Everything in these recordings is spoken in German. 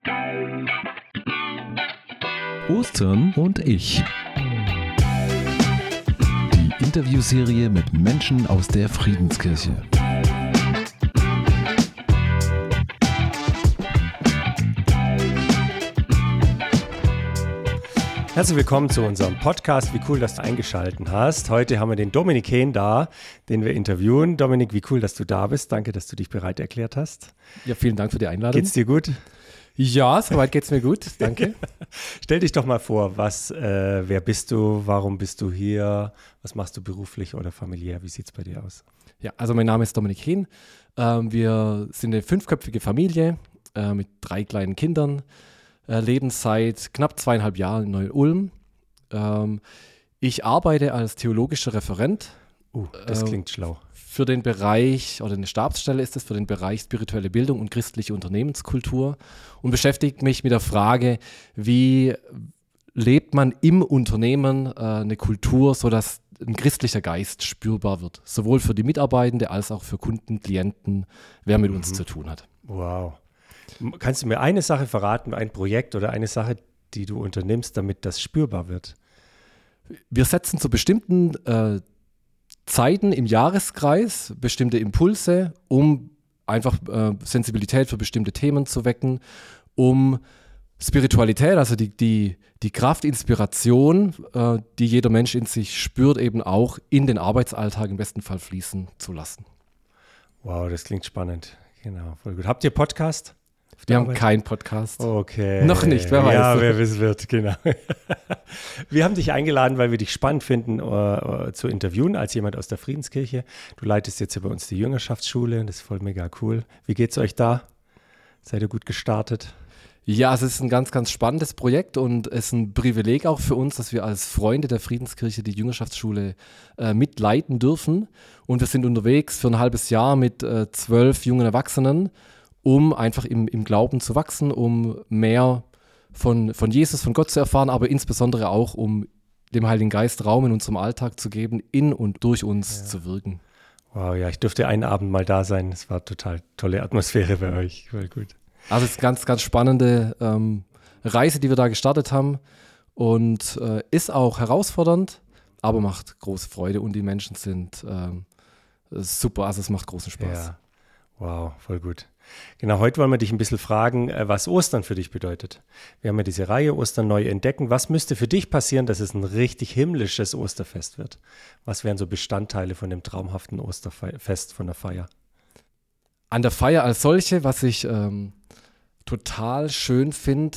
Ostern und ich. Die Interviewserie mit Menschen aus der Friedenskirche. Herzlich willkommen zu unserem Podcast. Wie cool, dass du eingeschaltet hast. Heute haben wir den Dominik Hehn da, den wir interviewen. Dominik, wie cool, dass du da bist. Danke, dass du dich bereit erklärt hast. Ja, vielen Dank für die Einladung. Geht's dir gut? Ja, soweit geht's mir gut. Danke. Stell dich doch mal vor, wer bist du, warum bist du hier, was machst du beruflich oder familiär, wie sieht's bei dir aus? Ja, also mein Name ist Dominik Hehn. Wir sind eine 5-köpfige Familie mit 3 kleinen Kindern. Leben seit knapp 2,5 Jahren in Neu-Ulm. Ich arbeite als theologischer Referent. Das klingt schlau. Für den Bereich, oder eine Stabsstelle ist es, für den Bereich spirituelle Bildung und christliche Unternehmenskultur und beschäftige mich mit der Frage, wie lebt man im Unternehmen eine Kultur, sodass ein christlicher Geist spürbar wird. Sowohl für die Mitarbeitenden als auch für Kunden, Klienten, wer mit uns zu tun hat. Wow. Kannst du mir eine Sache verraten, ein Projekt oder eine Sache, die du unternimmst, damit das spürbar wird? Wir setzen zu bestimmten Zeiten im Jahreskreis bestimmte Impulse, um einfach Sensibilität für bestimmte Themen zu wecken, um Spiritualität, also die Kraft, Inspiration, die jeder Mensch in sich spürt, eben auch in den Arbeitsalltag im besten Fall fließen zu lassen. Wow, das klingt spannend. Genau, voll gut. Habt ihr Podcast? Wir haben keinen Podcast. Okay. Noch nicht, wer weiß. Ja, wer es wird, genau. Wir haben dich eingeladen, weil wir dich spannend finden, zu interviewen als jemand aus der Friedenskirche. Du leitest jetzt hier bei uns die Jüngerschaftsschule, das ist voll mega cool. Wie geht's euch da? Seid ihr gut gestartet? Ja, es ist ein ganz, ganz spannendes Projekt und es ist ein Privileg auch für uns, dass wir als Freunde der Friedenskirche die Jüngerschaftsschule mitleiten dürfen. Und wir sind unterwegs für ein halbes Jahr mit 12 jungen Erwachsenen, um einfach im Glauben zu wachsen, um mehr von Jesus, von Gott zu erfahren, aber insbesondere auch, um dem Heiligen Geist Raum in unserem Alltag zu geben, in und durch uns zu wirken. Wow, ja, ich durfte einen Abend mal da sein. Es war total tolle Atmosphäre bei euch. Voll gut. Also es ist eine ganz, ganz spannende Reise, die wir da gestartet haben und ist auch herausfordernd, aber macht große Freude und die Menschen sind super, also es macht großen Spaß. Ja, wow, voll gut. Genau, heute wollen wir dich ein bisschen fragen, was Ostern für dich bedeutet. Wir haben ja diese Reihe Ostern neu entdecken. Was müsste für dich passieren, dass es ein richtig himmlisches Osterfest wird? Was wären so Bestandteile von dem traumhaften Osterfest, von der Feier? An der Feier als solche, was ich total schön finde,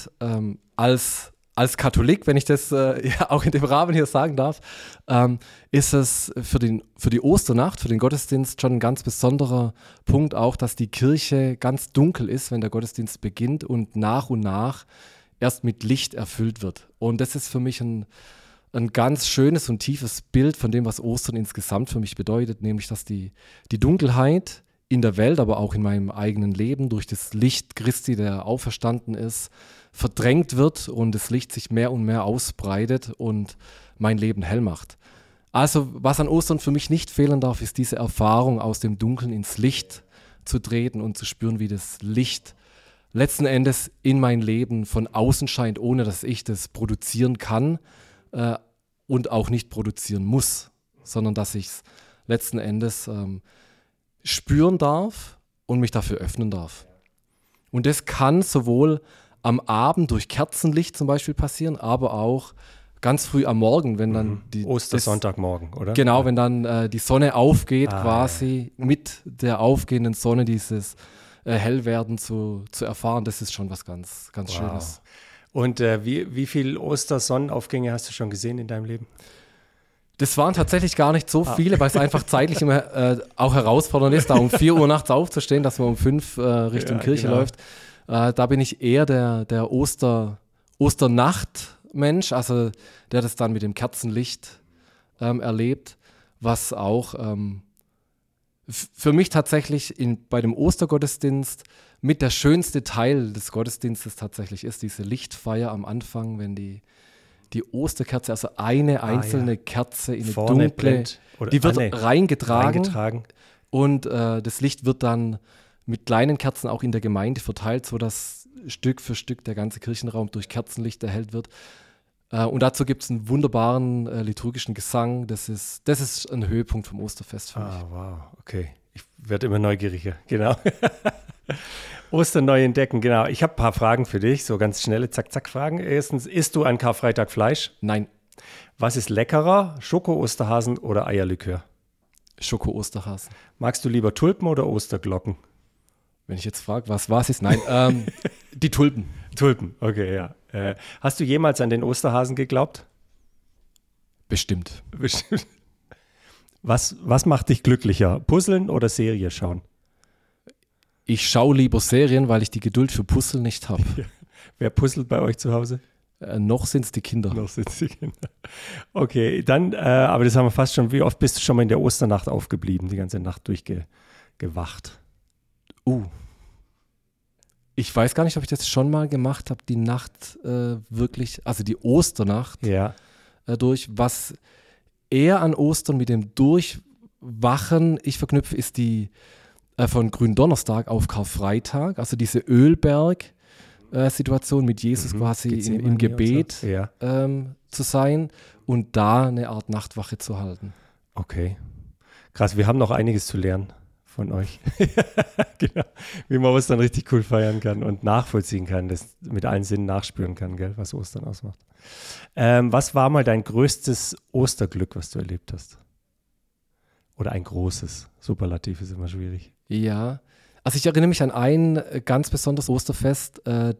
als Katholik, wenn ich das auch in dem Rahmen hier sagen darf, ist es für die Osternacht, für den Gottesdienst schon ein ganz besonderer Punkt auch, dass die Kirche ganz dunkel ist, wenn der Gottesdienst beginnt und nach erst mit Licht erfüllt wird. Und das ist für mich ein ganz schönes und tiefes Bild von dem, was Ostern insgesamt für mich bedeutet, nämlich dass die Dunkelheit in der Welt, aber auch in meinem eigenen Leben durch das Licht Christi, der auferstanden ist, verdrängt wird und das Licht sich mehr und mehr ausbreitet und mein Leben hell macht. Also was an Ostern für mich nicht fehlen darf, ist diese Erfahrung, aus dem Dunkeln ins Licht zu treten und zu spüren, wie das Licht letzten Endes in mein Leben von außen scheint, ohne dass ich das produzieren kann und auch nicht produzieren muss, sondern dass ich es letzten Endes spüren darf und mich dafür öffnen darf. Und das kann sowohl am Abend durch Kerzenlicht zum Beispiel passieren, aber auch ganz früh am Morgen, wenn dann Ostersonntagmorgen, oder? Genau, wenn dann die Sonne aufgeht, quasi mit der aufgehenden Sonne dieses Hellwerden zu erfahren, das ist schon was ganz, ganz Schönes. Und wie viele Ostersonnenaufgänge hast du schon gesehen in deinem Leben? Das waren tatsächlich gar nicht so viele, weil es einfach zeitlich immer auch herausfordernd ist, da um 4 Uhr nachts aufzustehen, dass man um 5 Richtung Kirche läuft. Da bin ich eher der Osternacht-Mensch, also der das dann mit dem Kerzenlicht erlebt, was auch für mich tatsächlich bei dem Ostergottesdienst mit der schönste Teil des Gottesdienstes tatsächlich ist, diese Lichtfeier am Anfang, wenn die Osterkerze, also eine einzelne Kerze in eine vorne dunkle, die wird reingetragen und das Licht wird dann mit kleinen Kerzen auch in der Gemeinde verteilt, sodass Stück für Stück der ganze Kirchenraum durch Kerzenlicht erhellt wird. Und dazu gibt es einen wunderbaren liturgischen Gesang. Das ist ein Höhepunkt vom Osterfest für mich. Ah, wow, okay. Ich werde immer neugieriger, genau. Ostern neu entdecken, genau. Ich habe ein paar Fragen für dich, so ganz schnelle Zack-Zack-Fragen. Erstens, isst du an Karfreitag Fleisch? Nein, Was ist leckerer, Schoko-Osterhasen oder Eierlikör? Schoko-Osterhasen. Magst du lieber Tulpen oder Osterglocken? Wenn ich jetzt frage, was ist? Nein, die Tulpen. Tulpen, okay, ja. Hast du jemals an den Osterhasen geglaubt? Bestimmt. Bestimmt. Was macht dich glücklicher? Puzzeln oder Serie schauen? Ich schaue lieber Serien, weil ich die Geduld für Puzzle nicht habe. Ja. Wer puzzelt bei euch zu Hause? Noch sind es die Kinder. Noch sind es die Kinder. Okay, dann, aber das haben wir fast schon. Wie oft bist du schon mal in der Osternacht aufgeblieben, die ganze Nacht durchgewacht? Ich weiß gar nicht, ob ich das schon mal gemacht habe, die Nacht wirklich, also die Osternacht Ja. durch. Was eher an Ostern mit dem Durchwachen ich verknüpfe, ist die von Gründonnerstag auf Karfreitag, also diese Ölberg-Situation mit Jesus quasi im Gebet So. Ja. zu sein und da eine Art Nachtwache zu halten. Okay. Krass, wir haben noch einiges zu lernen von euch. Genau. Wie man Ostern richtig cool feiern kann und nachvollziehen kann, das mit allen Sinnen nachspüren kann, gell, was Ostern ausmacht. Was war mal dein größtes Osterglück, was du erlebt hast? Oder ein großes? Superlativ ist immer schwierig. Ja, also ich erinnere mich an ein ganz besonderes Osterfest, das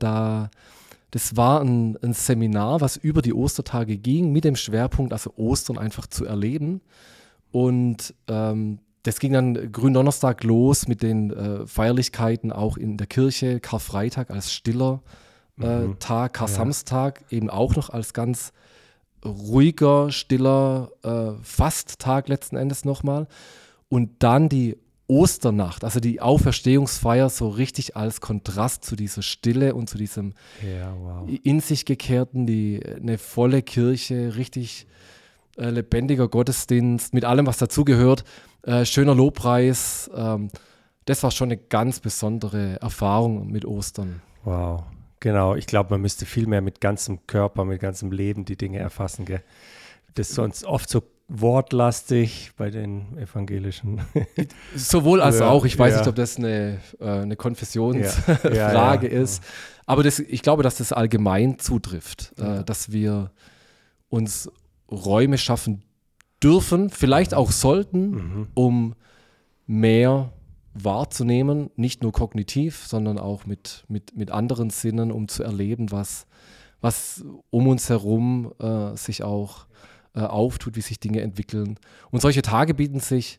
war ein Seminar, was über die Ostertage ging, mit dem Schwerpunkt, also Ostern einfach zu erleben. Und das ging dann Gründonnerstag los mit den Feierlichkeiten auch in der Kirche, Karfreitag als stiller Tag, Kar-Samstag eben auch noch als ganz ruhiger, stiller Fasttag letzten Endes nochmal. Und dann die Osternacht, also die Auferstehungsfeier so richtig als Kontrast zu dieser Stille und zu diesem in sich gekehrten, eine volle Kirche, richtig lebendiger Gottesdienst, mit allem, was dazugehört, schöner Lobpreis. Das war schon eine ganz besondere Erfahrung mit Ostern. Wow, genau. Ich glaube, man müsste viel mehr mit ganzem Körper, mit ganzem Leben die Dinge erfassen, gell? Das ist sonst oft so wortlastig bei den evangelischen. Sowohl als auch. Ich weiß nicht, ob das eine Konfessionsfrage ist. Aber ich glaube, dass das allgemein zutrifft, dass wir uns Räume schaffen dürfen, vielleicht auch sollten, um mehr wahrzunehmen, nicht nur kognitiv, sondern auch mit anderen Sinnen, um zu erleben, was um uns herum sich auch auftut, wie sich Dinge entwickeln. Und solche Tage bieten sich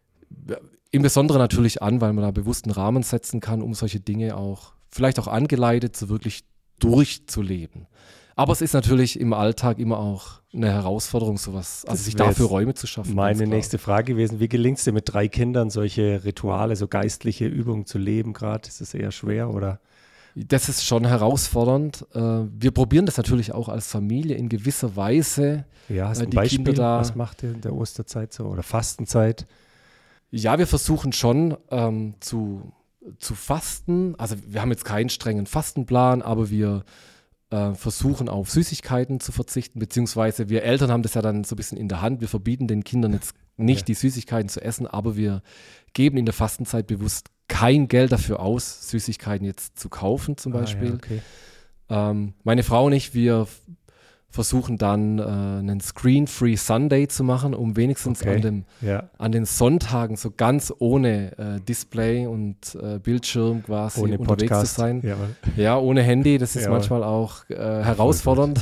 im Besonderen natürlich an, weil man da bewussten Rahmen setzen kann, um solche Dinge auch, vielleicht auch angeleitet, so wirklich durchzuleben. Aber es ist natürlich im Alltag immer auch eine Herausforderung, sowas, also sich dafür Räume zu schaffen. Meine nächste Frage gewesen, wie gelingt es dir mit 3 Kindern, solche Rituale, so geistliche Übungen zu leben gerade? Ist es eher schwer oder? Das ist schon herausfordernd. Wir probieren das natürlich auch als Familie in gewisser Weise. Ja, hast du ein Beispiel, was macht ihr in der Osterzeit so oder Fastenzeit? Ja, wir versuchen schon zu fasten. Also wir haben jetzt keinen strengen Fastenplan, aber wir versuchen auf Süßigkeiten zu verzichten, beziehungsweise wir Eltern haben das ja dann so ein bisschen in der Hand. Wir verbieten den Kindern jetzt nicht die Süßigkeiten zu essen, aber wir geben in der Fastenzeit bewusst kein Geld dafür aus, Süßigkeiten jetzt zu kaufen zum Beispiel. Meine Frau und ich, wir versuchen dann einen Screen-Free Sunday zu machen, um wenigstens an den Sonntagen so ganz ohne Display und Bildschirm quasi ohne unterwegs Podcast zu sein. Ja, ohne Handy, das ist manchmal auch herausfordernd.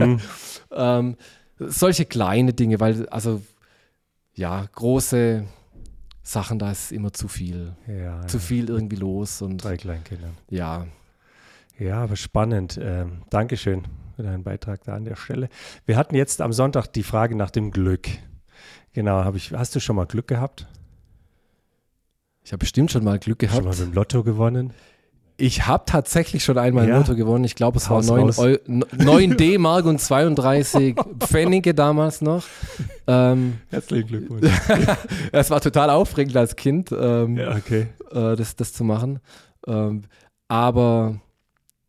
Solche kleine Dinge, weil große Sachen, da ist immer zu viel. Zu viel irgendwie los. Und 3 Kleinkindern. Ja. Ja, aber spannend. Dankeschön für deinen Beitrag da an der Stelle. Wir hatten jetzt am Sonntag die Frage nach dem Glück. Genau, hast du schon mal Glück gehabt? Ich habe bestimmt schon mal Glück gehabt. Schon mal mit dem Lotto gewonnen? Ich habe tatsächlich schon einmal im Lotto gewonnen. Ich glaube, es war 9 D-Mark und 32 Pfennige damals noch. Herzlichen Glückwunsch. Es war total aufregend als Kind, das das zu machen. Aber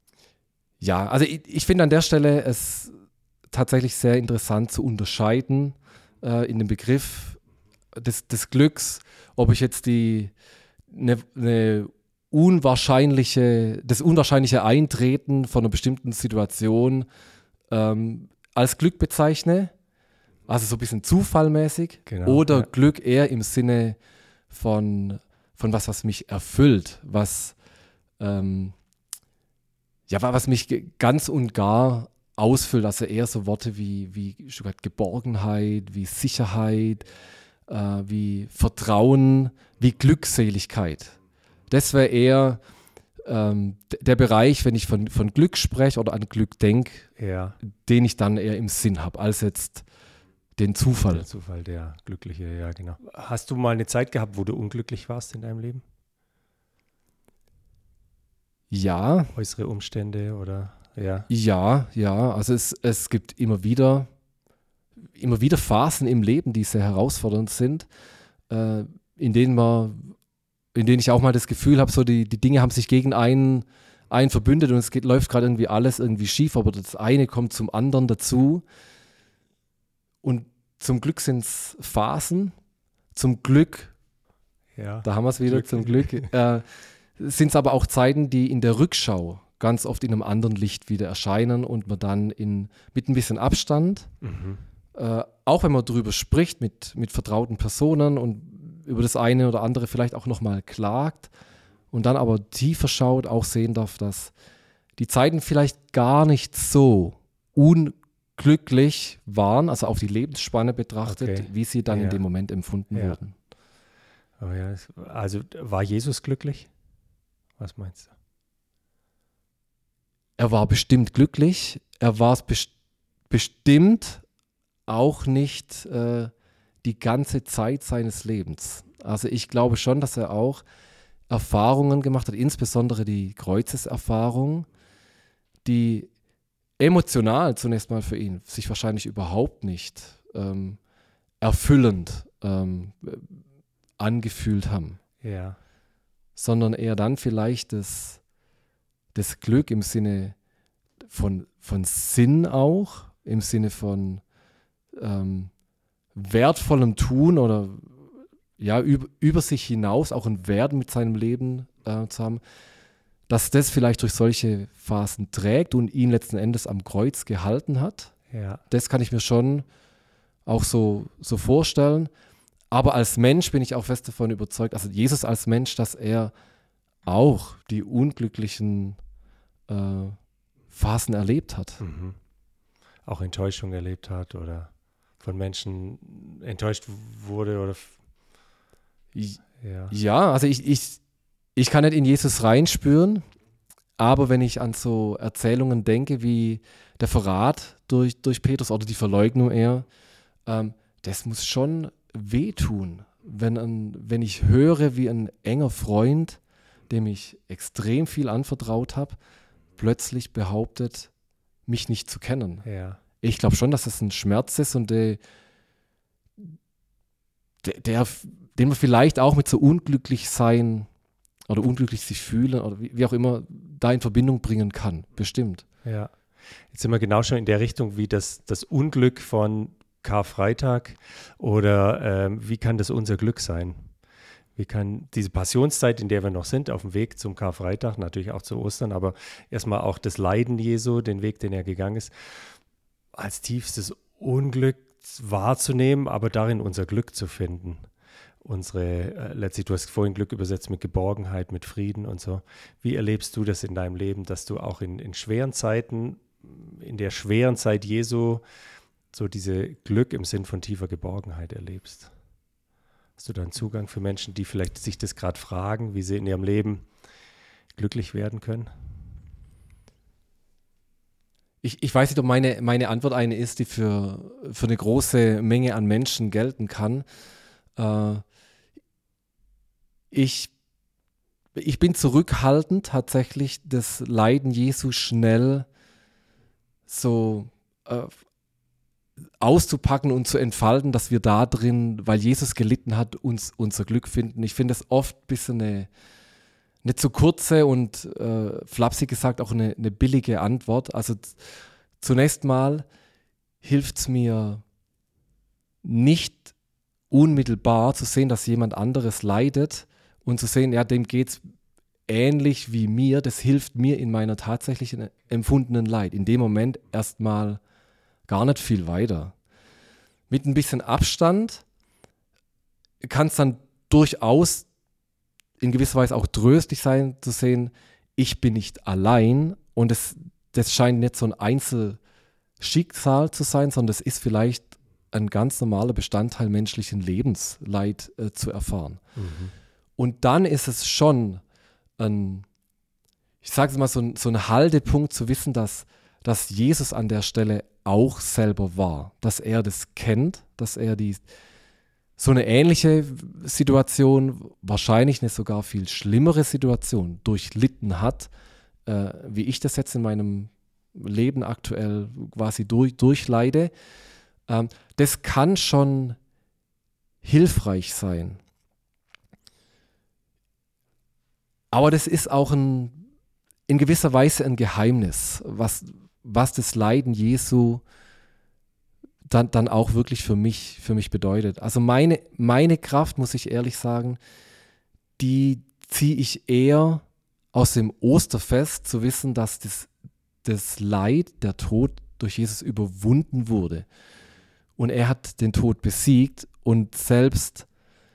Ja, also ich finde an der Stelle es tatsächlich sehr interessant zu unterscheiden in dem Begriff des Glücks, ob ich jetzt das unwahrscheinliche Eintreten von einer bestimmten Situation als Glück bezeichne, also so ein bisschen zufallmäßig, Genau, oder ja. Glück eher im Sinne von was mich erfüllt, was mich ganz und gar ausfüllt, also eher so Worte wie ein Stück weit Geborgenheit, wie Sicherheit, wie Vertrauen, wie Glückseligkeit. Das wäre eher der Bereich, wenn ich von Glück spreche oder an Glück denke, Ja, den ich dann eher im Sinn habe, als jetzt den Zufall. der Zufall, der Glückliche, ja, genau. Hast du mal eine Zeit gehabt, wo du unglücklich warst in deinem Leben? Ja, Äußere Umstände oder, ja, ja. Also es gibt immer wieder Phasen im Leben, die sehr herausfordernd sind, in denen ich auch mal das Gefühl habe, so die Dinge haben sich gegen einen verbündet und läuft gerade irgendwie alles irgendwie schief, aber das eine kommt zum anderen dazu. Und zum Glück sind es Phasen. Zum Glück, ja. da haben wir es wieder, Glück. zum Glück, sind es aber auch Zeiten, die in der Rückschau ganz oft in einem anderen Licht wieder erscheinen und man dann mit ein bisschen Abstand, Mhm. auch wenn man darüber spricht mit vertrauten Personen und über das eine oder andere vielleicht auch nochmal klagt und dann aber tiefer schaut, auch sehen darf, dass die Zeiten vielleicht gar nicht so unglücklich waren, also auf die Lebensspanne betrachtet, Okay. wie sie dann Ja. in dem Moment empfunden Ja. wurden. Aber ja, also war Jesus glücklich? Was meinst du? Er war bestimmt glücklich, er war es bestimmt auch nicht die ganze Zeit seines Lebens. Also ich glaube schon, dass er auch Erfahrungen gemacht hat, insbesondere die Kreuzeserfahrung, die emotional zunächst mal für ihn sich wahrscheinlich überhaupt nicht erfüllend angefühlt haben, Ja, sondern eher dann vielleicht das Glück im Sinne von Sinn auch, im Sinne von wertvollem Tun oder ja, über sich hinaus auch einen Wert mit seinem Leben zu haben, dass das vielleicht durch solche Phasen trägt und ihn letzten Endes am Kreuz gehalten hat. ja, Das kann ich mir schon auch so vorstellen. Aber als Mensch bin ich auch fest davon überzeugt, also Jesus als Mensch, dass er auch die unglücklichen Phasen erlebt hat. mhm. Auch Enttäuschung erlebt hat oder von Menschen enttäuscht wurde oder ja. Ja, also ich kann nicht in Jesus reinspüren, aber wenn ich an so Erzählungen denke, wie der Verrat durch Petrus oder die Verleugnung eher, das muss schon wehtun, wenn ich höre, wie ein enger Freund, dem ich extrem viel anvertraut habe, plötzlich behauptet, mich nicht zu kennen. Ja, Ich glaube schon, dass das ein Schmerz ist und den man vielleicht auch mit so unglücklich sein oder unglücklich sich fühlen oder wie auch immer da in Verbindung bringen kann. Bestimmt. ja. Jetzt sind wir genau schon in der Richtung wie das Unglück von Karfreitag oder wie kann das unser Glück sein? Wie kann diese Passionszeit, in der wir noch sind, auf dem Weg zum Karfreitag, natürlich auch zu Ostern, aber erstmal auch das Leiden Jesu, den Weg, den er gegangen ist, als tiefstes Unglück wahrzunehmen, aber darin unser Glück zu finden. Letztlich, du hast vorhin Glück übersetzt mit Geborgenheit, mit Frieden und so. Wie erlebst du das in deinem Leben, dass du auch in schweren Zeiten, in der schweren Zeit Jesu, so diese Glück im Sinn von tiefer Geborgenheit erlebst? Hast du da einen Zugang für Menschen, die vielleicht sich das gerade fragen, wie sie in ihrem Leben glücklich werden können? Ich weiß nicht, ob meine Antwort eine ist, die für eine große Menge an Menschen gelten kann. Ich bin zurückhaltend, tatsächlich das Leiden Jesu schnell so auszupacken und zu entfalten, dass wir da drin, weil Jesus gelitten hat, uns unser Glück finden. Ich finde es oft ein bisschen eine eine zu kurze und flapsig gesagt auch eine billige Antwort. Also zunächst mal hilft es mir nicht unmittelbar zu sehen, dass jemand anderes leidet und zu sehen, ja, dem geht es ähnlich wie mir. Das hilft mir in meiner tatsächlichen empfundenen Leid. In dem Moment erstmal gar nicht viel weiter. Mit ein bisschen Abstand kann es dann durchaus in gewisser Weise auch tröstlich sein, zu sehen, ich bin nicht allein und das scheint nicht so ein Einzelschicksal zu sein, sondern es ist vielleicht ein ganz normaler Bestandteil menschlichen Lebens, Leid zu erfahren. Mhm. Und dann ist es schon ich sage es mal, so ein Haltepunkt zu wissen, dass Jesus an der Stelle auch selber war, dass er das kennt, dass er so eine ähnliche Situation, wahrscheinlich eine sogar viel schlimmere Situation durchlitten hat, wie ich das jetzt in meinem Leben aktuell quasi durchleide. Das kann schon hilfreich sein. Aber das ist auch in gewisser Weise ein Geheimnis, was das Leiden Jesu dann auch wirklich für mich bedeutet. Also meine Kraft, muss ich ehrlich sagen, die ziehe ich eher aus dem Osterfest, zu wissen, dass das Leid, der Tod durch Jesus überwunden wurde. Und er hat den Tod besiegt und selbst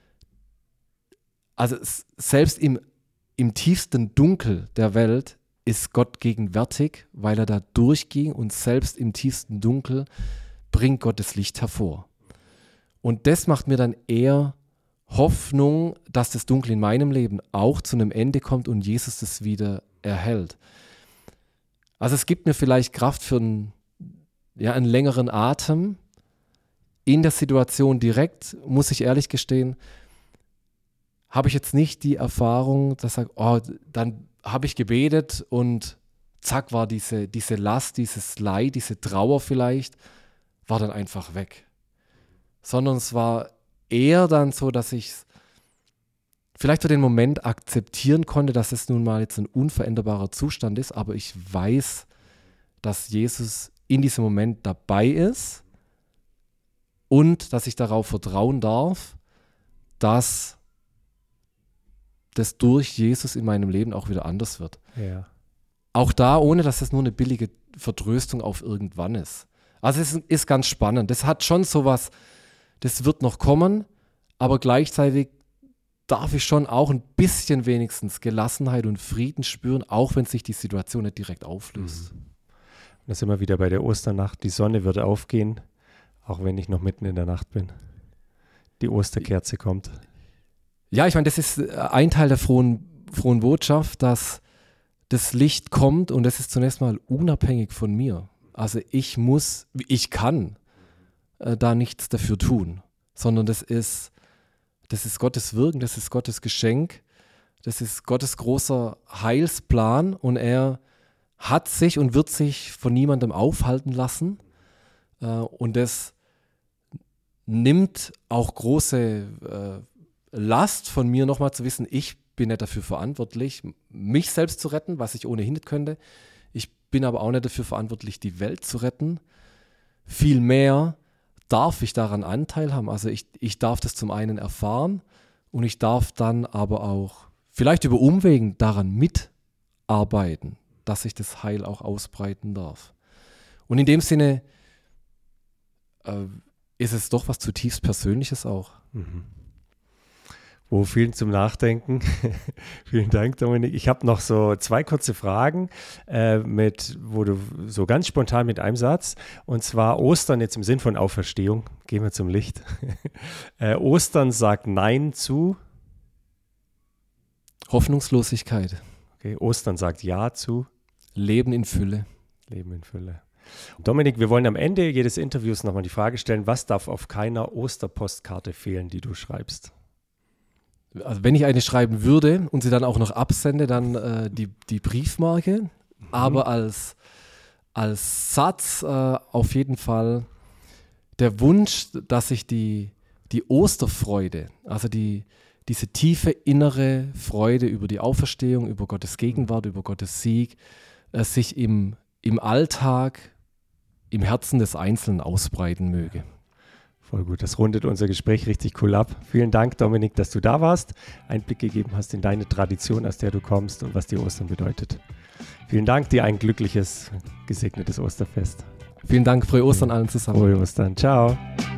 im tiefsten Dunkel der Welt ist Gott gegenwärtig, weil er da durchging und selbst im tiefsten Dunkel bringt Gott das Licht hervor. Und das macht mir dann eher Hoffnung, dass das Dunkel in meinem Leben auch zu einem Ende kommt und Jesus das wieder erhält. Also es gibt mir vielleicht Kraft für einen längeren Atem. In der Situation direkt, muss ich ehrlich gestehen, habe ich jetzt nicht die Erfahrung, dass ich sage, dann habe ich gebetet und zack war diese Last, dieses Leid, diese Trauer vielleicht, war dann einfach weg. Sondern es war eher dann so, dass ich es vielleicht für den Moment akzeptieren konnte, dass es nun mal jetzt ein unveränderbarer Zustand ist, aber ich weiß, dass Jesus in diesem Moment dabei ist und dass ich darauf vertrauen darf, dass das durch Jesus in meinem Leben auch wieder anders wird. Ja. Auch da, ohne dass es nur eine billige Vertröstung auf irgendwann ist. Also es ist ganz spannend. Das hat schon sowas, das wird noch kommen, aber gleichzeitig darf ich schon auch ein bisschen wenigstens Gelassenheit und Frieden spüren, auch wenn sich die Situation nicht direkt auflöst. Und da sind wir wieder bei der Osternacht. Die Sonne wird aufgehen, auch wenn ich noch mitten in der Nacht bin. Die Osterkerze kommt. Ja, ich meine, das ist ein Teil der frohen Botschaft, dass das Licht kommt und das ist zunächst mal unabhängig von mir. Also ich kann da nichts dafür tun, sondern das ist Gottes Wirken, das ist Gottes Geschenk, das ist Gottes großer Heilsplan und er hat sich und wird sich von niemandem aufhalten lassen und das nimmt auch große Last von mir nochmal zu wissen, ich bin nicht dafür verantwortlich, mich selbst zu retten, was ich ohnehin nicht könnte. Ich bin aber auch nicht dafür verantwortlich, die Welt zu retten. Vielmehr darf ich daran Anteil haben. Also ich darf das zum einen erfahren und ich darf dann aber auch vielleicht über Umwegen daran mitarbeiten, dass ich das Heil auch ausbreiten darf. Und in dem Sinne ist es doch was zutiefst Persönliches auch. Mhm. Wo vielen zum Nachdenken. Vielen Dank, Dominik. Ich habe noch so 2 kurze Fragen, wo du so ganz spontan mit einem Satz, und zwar Ostern jetzt im Sinn von Auferstehung. Gehen wir zum Licht. Ostern sagt Nein zu Hoffnungslosigkeit. Okay, Ostern sagt Ja zu Leben in Fülle. Leben in Fülle. Dominik, wir wollen am Ende jedes Interviews nochmal die Frage stellen, was darf auf keiner Osterpostkarte fehlen, die du schreibst? Also wenn ich eine schreiben würde und sie dann auch noch absende, dann die Briefmarke. Aber als Satz auf jeden Fall der Wunsch, dass ich die Osterfreude, also die diese tiefe innere Freude über die Auferstehung, über Gottes Gegenwart, über Gottes Sieg, sich im Alltag, im Herzen des Einzelnen ausbreiten möge. Voll gut, das rundet unser Gespräch richtig cool ab. Vielen Dank, Dominik, dass du da warst, Einblick gegeben hast in deine Tradition, aus der du kommst und was dir Ostern bedeutet. Vielen Dank, dir ein glückliches, gesegnetes Osterfest. Vielen Dank, frohe Ostern allen zusammen. Frohe Ostern, ciao.